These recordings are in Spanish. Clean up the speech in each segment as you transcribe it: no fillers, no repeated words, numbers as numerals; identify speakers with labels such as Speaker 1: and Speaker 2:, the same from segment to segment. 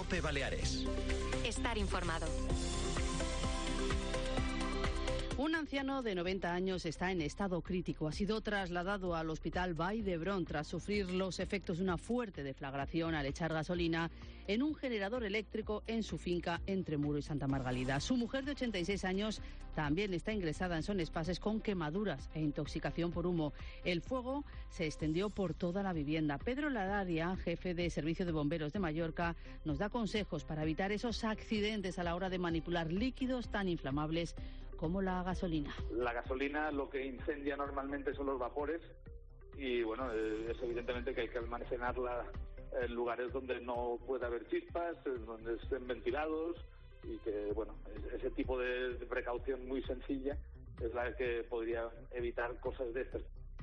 Speaker 1: COPE Baleares.
Speaker 2: Estar informado.
Speaker 3: Un anciano de 90 años está en estado crítico. Ha sido trasladado al hospital Vall d'Hebron tras sufrir los efectos de una fuerte deflagración al echar gasolina en un generador eléctrico en su finca entre Muro y Santa Margalida. Su mujer de 86 años también está ingresada en Son Espases con quemaduras e intoxicación por humo. El fuego se extendió por toda la vivienda. Pedro Ladaria, jefe de Servicio de Bomberos de Mallorca, nos da consejos para evitar esos accidentes a la hora de manipular líquidos tan inflamables como la gasolina.
Speaker 4: La gasolina lo que incendia normalmente son los vapores y bueno, es evidentemente que hay que almacenarla en lugares donde no pueda haber chispas, donde estén ventilados y que bueno, ese tipo de precaución muy sencilla es la que podría evitar cosas de estas.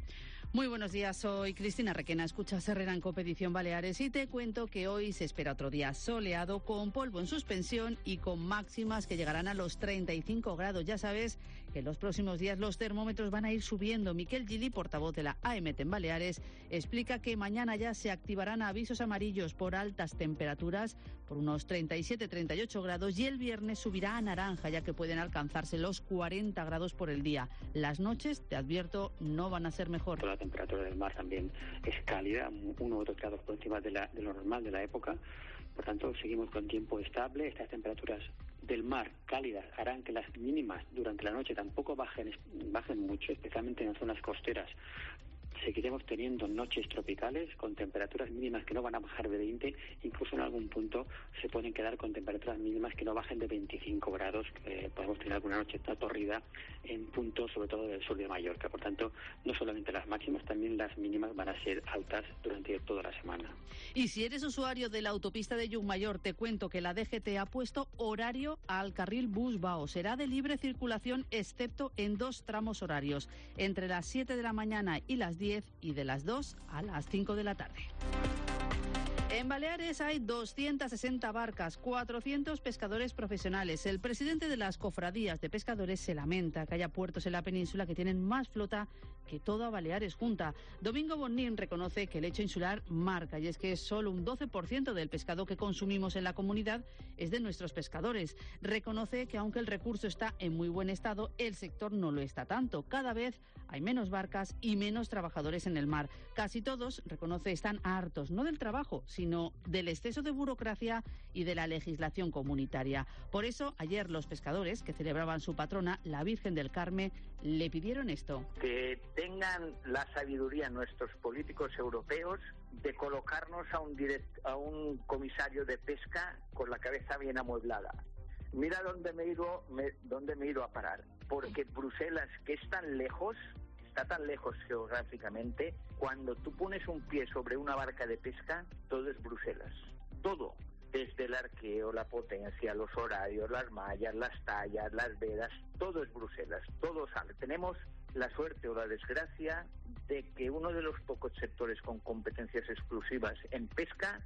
Speaker 3: Muy buenos días, soy Cristina Requena, escuchas Herrera en COPE Edición Baleares y te cuento que hoy se espera otro día soleado con polvo en suspensión y con máximas que llegarán a los 35 grados. Ya sabes que en los próximos días los termómetros van a ir subiendo. Miquel Gili, portavoz de la AEMET en Baleares, explica que mañana ya se activarán avisos amarillos por altas temperaturas, por unos 37-38 grados y el viernes subirá a naranja ya que pueden alcanzarse los 40 grados por el día. Las noches, te advierto, no van a ser mejor.
Speaker 5: La temperatura del mar también es cálida, 1 o 2 grados por encima de lo normal de la época. Por tanto, seguimos con tiempo estable. Estas temperaturas del mar cálidas harán que las mínimas durante la noche tampoco bajen mucho, especialmente en las zonas costeras. Seguiremos teniendo noches tropicales con temperaturas mínimas que no van a bajar de 20, incluso en algún punto se pueden quedar con temperaturas mínimas que no bajen de 25 grados. Podemos tener alguna noche torrida en puntos, sobre todo del sur de Mallorca. Por tanto, no solamente las máximas, también las mínimas van a ser altas durante toda la semana.
Speaker 3: Y si eres usuario de la autopista de Llucmayor, te cuento que la DGT ha puesto horario al carril Bus-Vao. Será de libre circulación, excepto en 2 tramos horarios, entre las 7 de la mañana y las 10 y de las 2 a las 5 de la tarde. En Baleares hay 260 barcas, 400 pescadores profesionales. El presidente de las cofradías de pescadores se lamenta que haya puertos en la península que tienen más flota que toda Baleares junta. Domingo Bonnín reconoce que el hecho insular marca, y es que solo un 12% del pescado que consumimos en la comunidad es de nuestros pescadores. Reconoce que aunque el recurso está en muy buen estado, el sector no lo está tanto. Cada vez hay menos barcas y menos trabajadores en el mar. Casi todos, reconoce, están hartos, no del trabajo, sino del exceso de burocracia y de la legislación comunitaria. Por eso, ayer los pescadores, que celebraban su patrona, la Virgen del Carmen, le pidieron esto.
Speaker 6: Que tengan la sabiduría nuestros políticos europeos de colocarnos a un comisario de pesca con la cabeza bien amueblada. Mira dónde me he ido a parar. Porque Bruselas, que es tan lejos, está tan lejos geográficamente, cuando tú pones un pie sobre una barca de pesca, todo es Bruselas. Todo. Desde el arqueo, la potencia, los horarios, las mallas, las tallas, las vedas, todo es Bruselas, todo sale. Tenemos la suerte o la desgracia de que uno de los pocos sectores con competencias exclusivas en pesca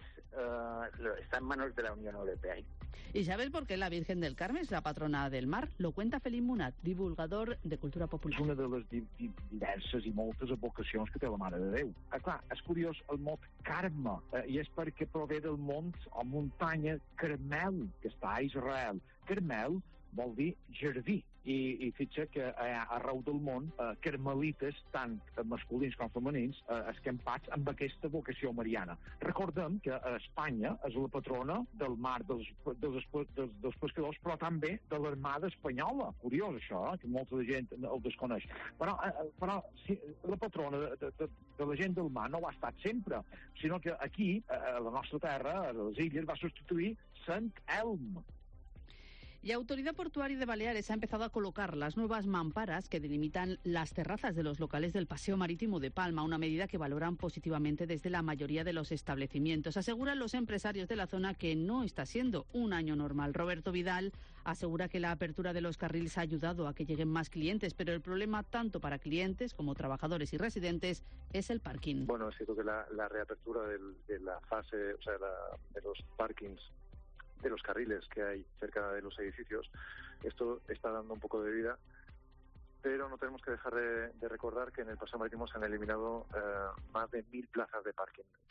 Speaker 6: está en manos de la Unión Europea.
Speaker 3: ¿Y sabes por qué la Virgen del Carmen es la patrona del mar? Lo cuenta Felip Munat, divulgador de cultura popular.
Speaker 7: És una de les diverses i moltes evocacions que té la Mare de Déu. Clar, és curiós el mot Carme, i és perquè prové del mont o muntanya Carmel, que està a Israel. Carmel vol dir jardí. I fixa que arreu del món carmelites, tant masculins com femenins, escampats amb aquesta vocació mariana. Recordem que Espanya és la patrona del mar dels pescadors, però també de l'Armada Espanyola. Curiós això, que molta gent el desconeix. Però sí, la patrona de la gent del mar no ho ha estat sempre, sinó que aquí, a la nostra terra, a les illes, va substituir Sant Elm.
Speaker 3: Y Autoridad Portuaria de Baleares ha empezado a colocar las nuevas mamparas que delimitan las terrazas de los locales del Paseo Marítimo de Palma, una medida que valoran positivamente desde la mayoría de los establecimientos. Aseguran los empresarios de la zona que no está siendo un año normal. Roberto Vidal asegura que la apertura de los carriles ha ayudado a que lleguen más clientes, pero el problema tanto para clientes como trabajadores y residentes es el parking.
Speaker 8: Bueno, es cierto que la reapertura de la fase, o sea, de los parkings, de los carriles que hay cerca de los edificios, esto está dando un poco de vida, pero no tenemos que dejar de recordar que en el Paseo Marítimo se han eliminado más de 1000 plazas de parking.